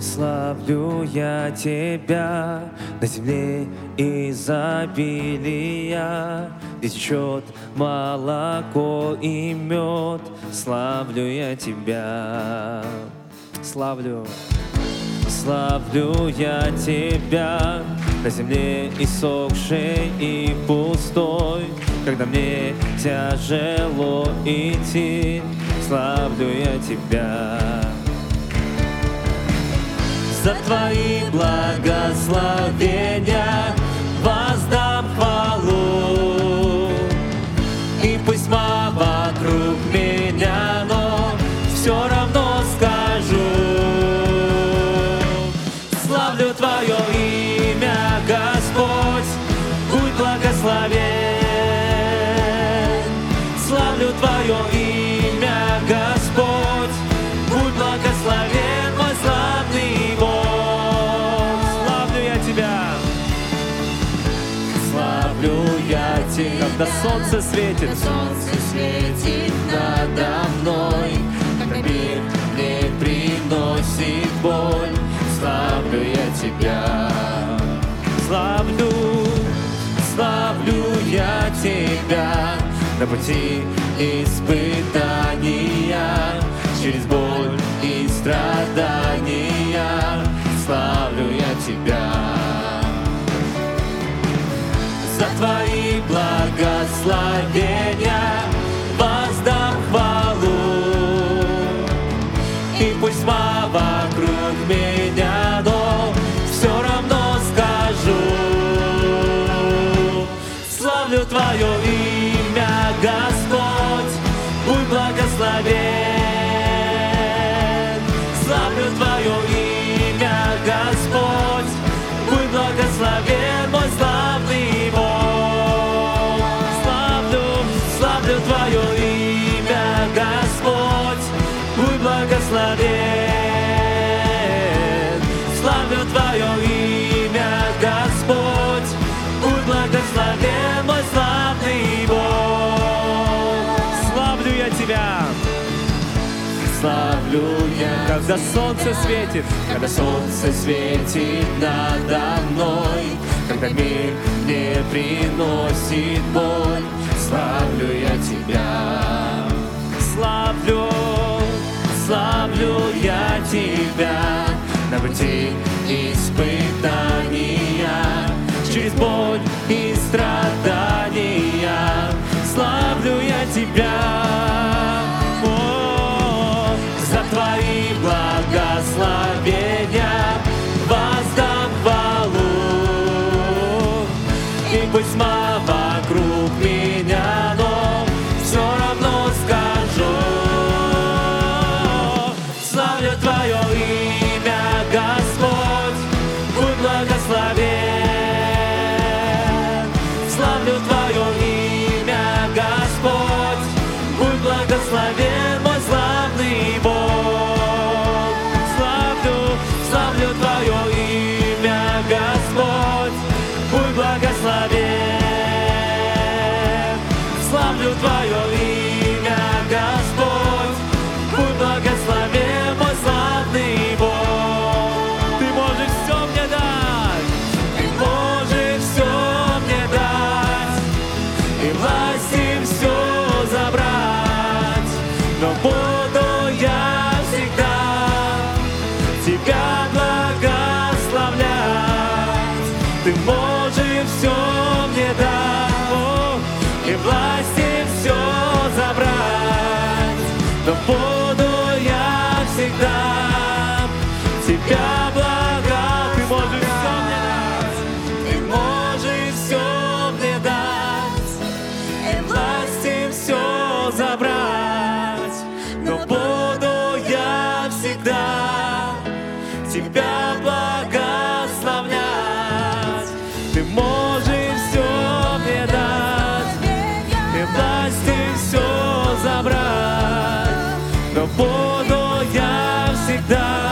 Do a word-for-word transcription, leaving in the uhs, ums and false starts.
Славлю я Тебя на земле изобилия, где течет молоко и мед. Славлю я Тебя, славлю, славлю я Тебя на земле иссохшей и пустой, когда мне тяжело идти. Славлю я Тебя. За Твои благословения воздам хвалу. И пусть тьма вокруг меня, но все равно скажу: славлю Твое имя, Господь, будь благословен. Славлю Твое имя, Господь, будь благословен, мой славный Бог. Славлю я Тебя, когда солнце светит, когда солнце светит надо мной, когда мир мне приносит боль. Славлю я Тебя, славлю, славлю я Тебя на пути испытания, через боль и страдания. Славлю я Тебя. За Твои благословения воздам хвалу. И пусть тьма вокруг меня, но все равно скажу: славлю Твое имя, Господь, будь благословен. Славлю Твое имя, Господь, будь благословен, мой славный Бог. Славлю, славлю Твое имя, Господь, будь благословен. Славлю Твое имя, Господь, будь благословен, мой славный Бог. Славлю я Тебя. Славлю я, когда солнце светит, когда солнце светит надо мной, когда мир мне приносит боль. Славлю я Тебя, славлю, славлю я Тебя на пути испытания, через боль и страдания. Славлю я Тебя. За Твои благословения воздам хвалу. И пусть тьма вокруг меня, но все равно скажу: славлю Твое имя, Господь, будь благословен. Славлю Твое имя, Господь, будь благословен, мой славный Бог. Славлю, славлю Твое имя, Господь, будь благословен. Славлю Твое имя, Господь, будь благословен, мой славный Бог. Ты можешь все мне дать, Ты можешь все мне дать, и власти все забрать, но буду я всегда Тебя благословлять. Ты можешь все мне дать, о, и власти все забрать, но буду я всегда Тебя благословлять. Ты можешь все мне дать, Ты можешь все мне дать, и власти все забрать, но буду я всегда Тебя благословлять. Ты можешь все мне дать, и власти все забрать, но буду я всегда